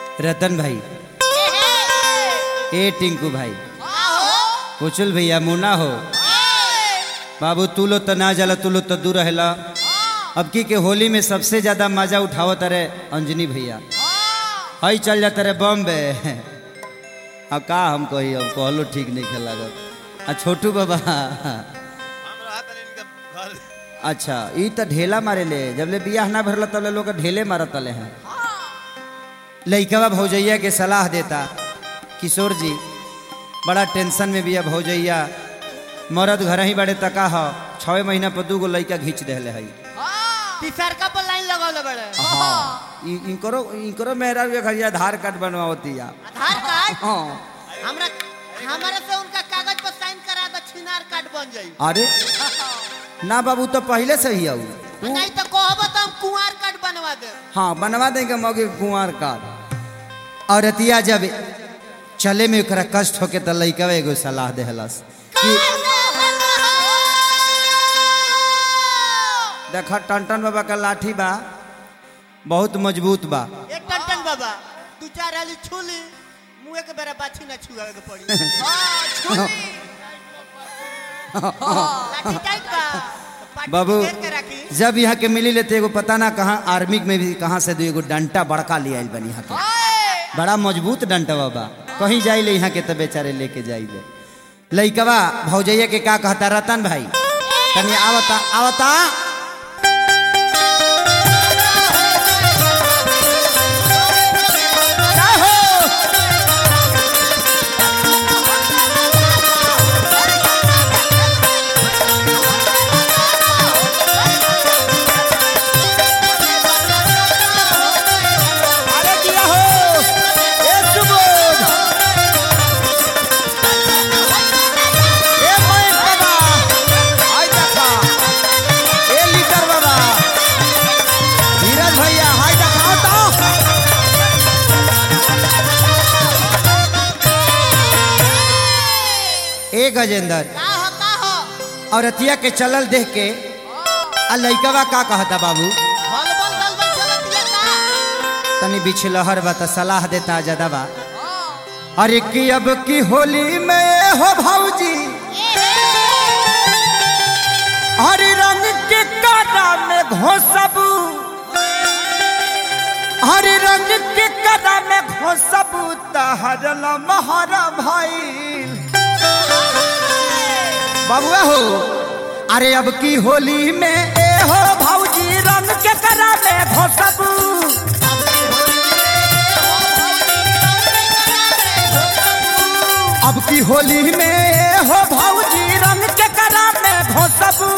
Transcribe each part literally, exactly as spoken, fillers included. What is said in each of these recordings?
रतन भाई, ए टिंकू भाई, कुचल भैया, मुना हो बाबू, तू लो तो ना जला, तू लो तो दूर रहला। अब की के होली में सबसे ज्यादा मजा उठाओ तारे अंजनी भैया, हई चल जाता रे बॉम्बे। अब का हम कही, अब कहलो ठीक नहीं खेला। आ छोटू बाबा, अच्छा ई तो ढेला मारे ले, जब ले बियाह ना भरल तब ले लोग ढेले मारत ले हैं। लइकवा भौजैया के सलाह देता, किशोर जी बड़ा टेंशन में बिया भौजैया, मरद घर ही बड़े तका हो, छः महीना पर दू गो लइका घींच देले है। तीसरका पर लाइन लगावले बड़े। हां इनकरो इनकरो मेहरा के घर आधार कार्ड बनवावती या आधार कार्ड। हां हमरा हमारे से उनका कागज पर साइन करा दो, छिनार कार्ड बन जाई। अरे ना बाबू, तो पहले से ही आऊ, नहीं तो कहबो तो हम कुंवार कार्ड बनवा दे। हाँ बनवा देंगे मौके कुंवार कार्ड। और रतिया जब चले में ओकरा कष्ट होके तो लइकवा एगो सलाह देहलस कि देखा टन बाबा का लाठी बा बहुत मजबूत बा। एक टन बाबा दू चार हाली छुली, मुंह के बेरा बाछी ना छुआवे के पड़ी। हां छुली लाठी टाइट बा बाबू, जब यहाँ के मिली लेते एगो पता ना कहाँ आर्मी में भी कहाँ से दो एगो डंटा बड़का ले आयल बनी यहाँ के, बड़ा मजबूत डंटा बाबा, कहीं जाई ले यहाँ के तो बेचारे लेके जाई ले। लइकवा भौजैया के का कहता, रतन भाई तनी आवता आवता गजेंद्र और रतिया के चलल देख के आ लइकवा का कहता, बाबू तनी बिछलहर बा, सलाह देता ज्यादा बा। अरे कि अब की होली में हो भौजी, हरे रंग के काटा में घोसबू, हरे रंग के काटा में घोसबू, तहरल महरा भइल बाबुआ हो। अरे अब की होली में ए हो भौजी, रंग के करा में घोसबू, अब की होली में ए हो भौजी, रंग के करा में घोसबू।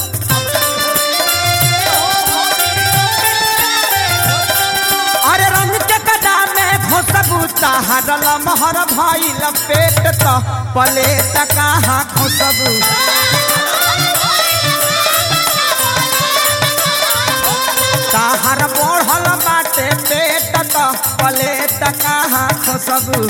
अरे रंग के करा में घोसबू, तहरल महर भइल पेट तो पले कहाँ घोसबू। ताहर बढ़ल बाटे पेट तो पले कहाँ घोसबू।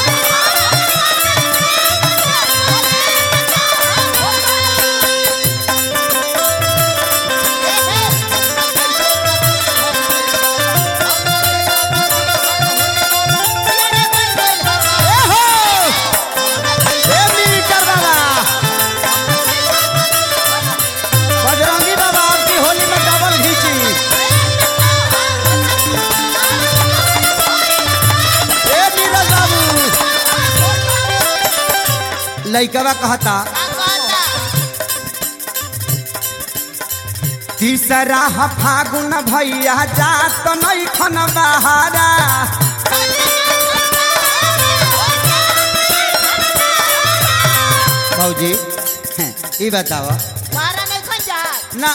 लइकवा कहता, तीसरा फागुन भैया जात नहीं खन बहारा, भौजी ये बताओ ना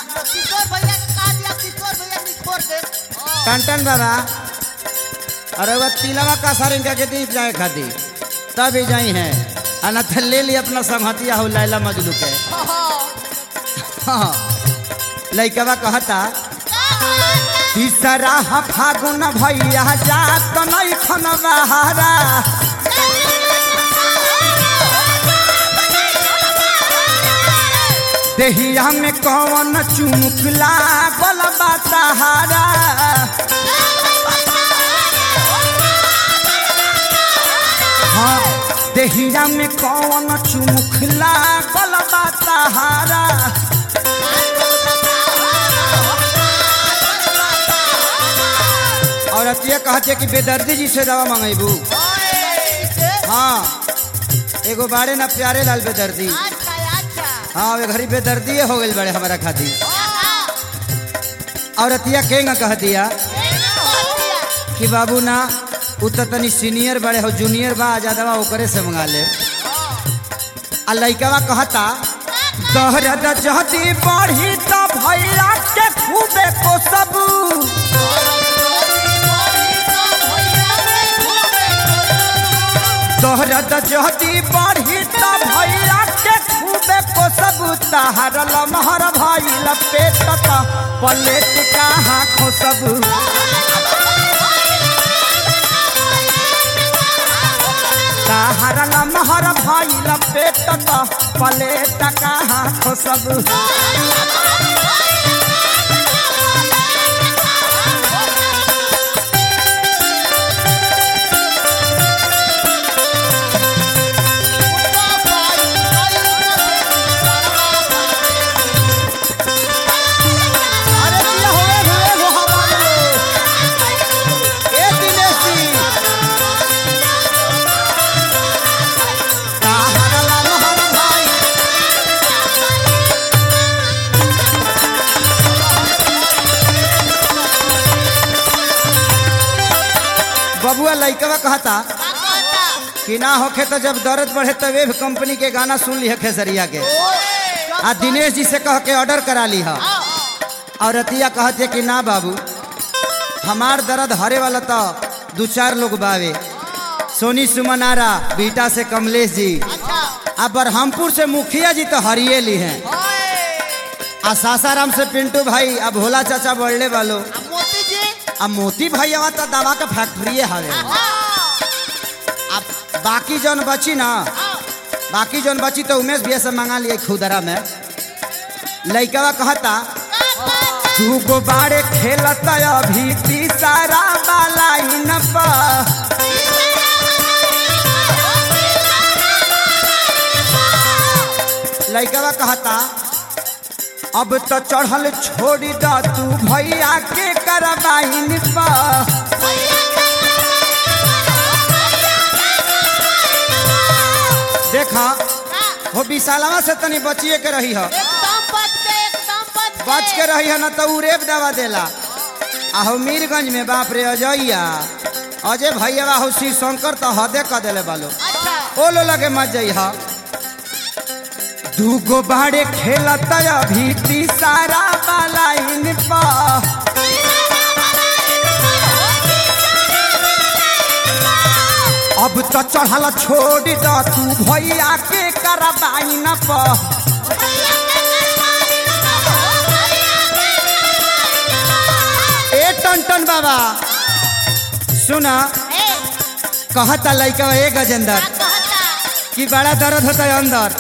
टन बाबा, अरे वह तिलवा का सारे के दी जाए खाती तब ही जाई है, अनथ ले ली अपना संहतिया हो लैला मजलू के। हाँ लइकवा कहता, तीसरा फागुन भैया जात नहीं खन बहारा, देहिया में कौन चुमुकला गल बा सहारा, देहिया में कौन चुमुखला गलबा सहारा और अतिया कहते कि बेदर्दी जी से दवा मंगेबू। हाँ एगो बाड़े ना प्यारे लाल बेदर्दी। हाँ वे घरी बेदर्दी हो गई बड़े हमारा खाती। और अतिया केंगा कह दिया कि बाबू ना उतर तनी सीनियर बड़े हो जूनियर बा ज्यादा ओकरे से मंगा ले। आ लइकवा कहता दहरद जहती बढ़ी तो भैया के खूबे को सब दहरद जहती बढ़ी तो भैया के खूबे को सब तहर लमहर भइल पेट त पलेट कहाँ खो सब तहर लमहर भइल पेट त पलेट कहाँ खो सब। बबुआ लइकवा कहता कि ना होखे तो जब दर्द बढ़े तो वेब कंपनी के गाना सुन ली है खेसरिया के आ दिनेश जी से कह के ऑर्डर करा ली है। और अतिया कहते कि ना बाबू हमार दर्द हरे वाला तो दो चार लोग बावे सोनी सुमनारा बीटा से कमलेश जी आ बरहमपुर से मुखिया जी तो हरिये ली हैं आ सासाराम से पिंटू भाई अब भोला चाचा बढ़ले वालो अब मोती भाई आवा तो दवा का फैक्ट्री हवे। अब बाकी जौन बची ना बाकी जौन बची तो उमेश भैया से मंगा लिए खुदरा में। लइकवा कहता तू गो बाड़े खेलता अभी तीसरा वाला इन लइकवा कहता अब तो चढ़ल छोड़ी दा तू भैया के करबाइन पा देखा वो विशालवा से तनी बचिए के रही है बच के रही है ना तो उरेब दवा देला। आहो मीरगंज में बाप रे अजैया अजय भैया हो श्री शंकर तो हदे कर दिले बालो ओ लो लगे मत जइहा दूगो बाड़े खेलता अभी तीसरा वाला इन पा अब तो चढ़ल छोड़ द तू भैया के करबाइन पा ए टन बाबा सुना कहता लइका ए गजेंद्र कि बड़ा दर्द होता है अंदर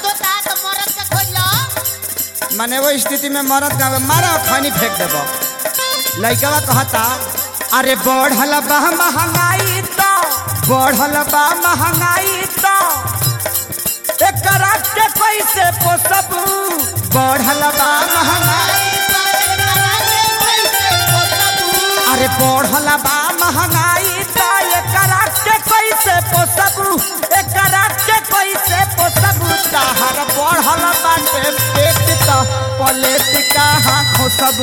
माने वो स्थिति में मरद का मारा खानी फेंक देबो। लइकवा कहता अरे बढ़ल बा महंगाई तो बढ़ल बा महंगाई तो एकरा के कैसे पोसब बढ़ल बा महंगाई अरे बढ़ल बा महंगाई तो एकरा के कैसे पोसब एकरा के कैसे पोसब तहर बढ़ल बाटे पेट तो पलेट कहाँ खोसब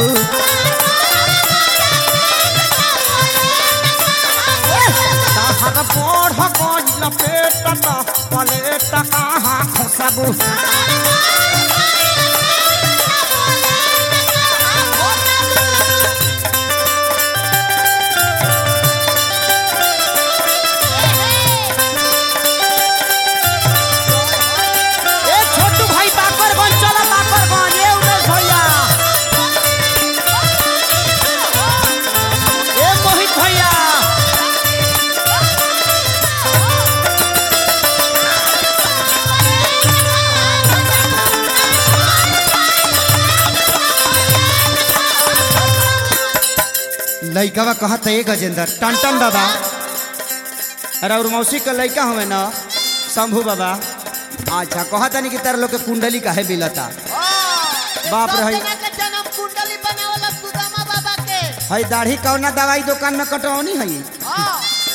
तहर बढ़ गइल पेट तो पलेट कहाँ खोसब। लइकवा कहता है गजेंद्र टन टन बाबा अरे और मौसी का लइका हमें ना शंभू बाबा अच्छा कहता नहीं कि तार लोग के कुंडली काहे मिलता बाप रे हई जन्म कुंडली बनावला सुदामा बाबा के हई दाढ़ी कौना दवाई दुकान में कटौनी हई हां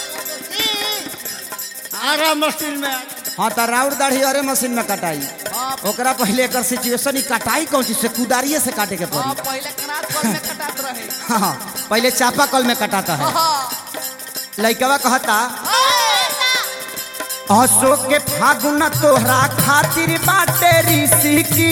आरा मशीन में हाँ तो राउर दाढ़ी अरे मशीन में कटाई ओकरा पहले एकर सिचुएशन ही कटाई कौन चीज से कुदारिये से काटे के पड़ी पहले कनात कल में कटात रहे हाँ पहले चापा कल में कटाता है लइकवा कहता अशोक के फागुन तोहरा खातिर बाटे ऋषि की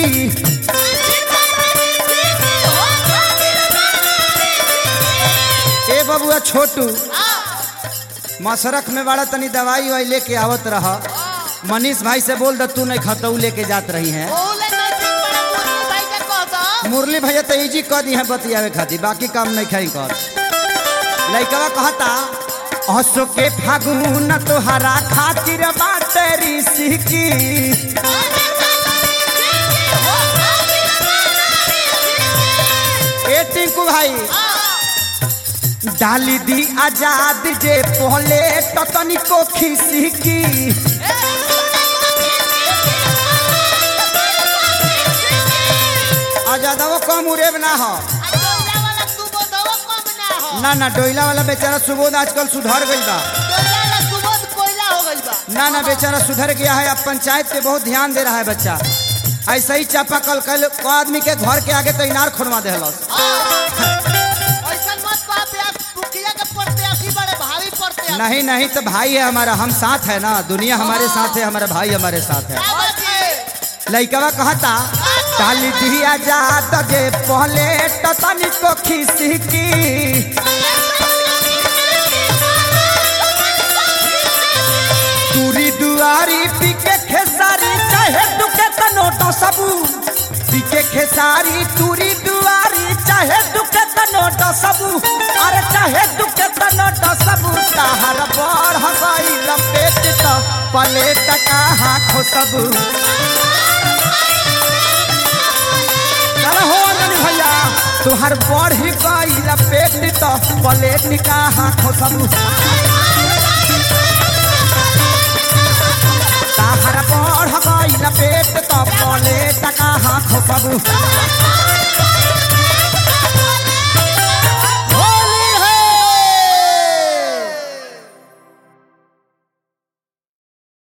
ए बबुआ छोटू मसरख में बड़ा तनी दवाई वाई लेके आवत रह मनीष भाई से बोल द तू नहीं खतऊ लेके जात रही है मुरली भैया तो इजी कह दी है बतियावे खातिर बाकी काम नहीं खाई कर लइकवा कहता अशोक के फागुन तोहरा खातिर बाटे ऋषि की ए टिंकू भाई डाली दी आजाद जे पहले टतनी को खिसी की आजादवा कम उड़ेब ना हो ना ना डोइला वाला बेचारा सुबोध आजकल सुधर गई बा ना ना बेचारा सुधर गया है अब पंचायत पे बहुत ध्यान दे रहा है बच्चा ऐसा ही चापा कल कल आदमी के घर के आगे तो इनार खोलवा दे नहीं नहीं तो भाई है हमारा हम साथ है ना दुनिया हमारे साथ है हमारा भाई हमारे साथ है लइकवा कहता डाली दिया जात जे पहले टतनी को खिसी की तुरी दुआरी पीके खेसारी चाहे दुके तनोटो सबू पीके खेसारी तुरी दुआरी चाहे दुके तनोटो सबू अरे चाहे दुके तनोटो सबू ताहर बढ़ गई लपेट तो पलेट कहाँ खो सबू हो भैया तुहर बढ़ी गई लपेट तो पलेट कहाँ खो सबू ताहर बढ़ गई लपेट तो पलेट कहाँ खो सबू